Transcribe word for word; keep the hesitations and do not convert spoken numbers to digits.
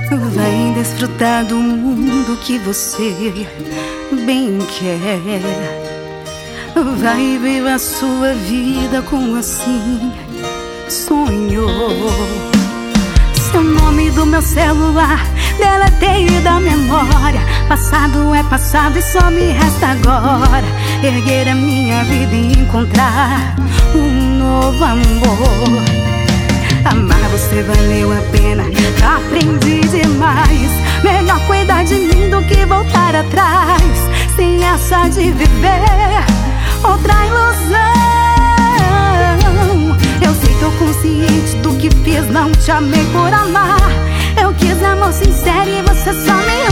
Vai desfrutar do mundo que você bem quer. Vai viver a sua vida como assim sonhou. Seu nome do meu celular deletei da memória. Passado é passado e só me resta agora erguer a minha vida e encontrar um novo amor. Amar você valeu a pena, aprendi demais. Melhor cuidar de mim do que voltar atrás, sem essa de viver outra ilusão. Eu sei, tô consciente do que fiz, não te amei por amar. Eu quis amor sincero e você só me